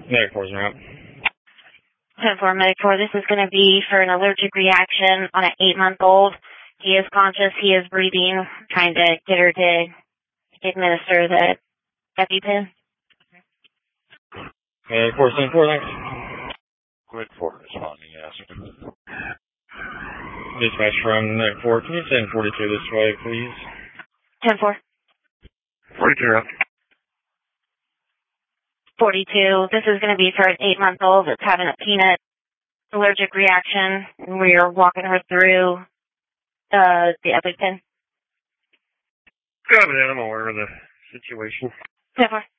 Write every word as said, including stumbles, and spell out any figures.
Medic four's route. ten four, Medic four, this is going to be for an allergic reaction on an eight-month-old. He is conscious, he is breathing, trying to get her to administer the EpiPen. Medic four, ten four, thanks. Medic four, responding, yes. Dispatch from Medic four, can you send forty-two this way, please? ten four. forty-two, route. forty-two, this is going to be for an eight-month-old that's having a peanut allergic reaction. We are walking her through uh, the EpiPen. Got it, I'm aware of the situation. ten four.